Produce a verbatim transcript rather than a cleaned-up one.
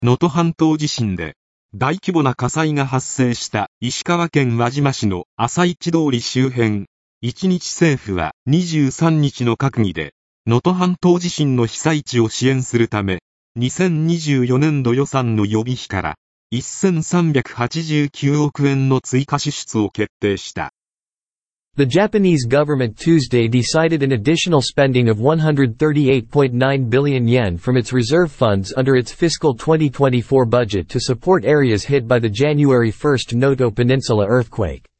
能登半島地震で大規模な火災が発生した石川県輪島市の朝市通り周辺、一日政府はにじゅうさんにちの閣議で能登半島地震の被災地を支援するためにせんにじゅうよねんど予算の予備費からせんさんびゃくはちじゅうきゅうおくえんの追加支出を決定した。 The Japanese government Tuesday decided an additional spending of one hundred thirty-eight point nine billion yen from its reserve funds under its fiscal twenty twenty-four budget to support areas hit by the January first Noto Peninsula earthquake.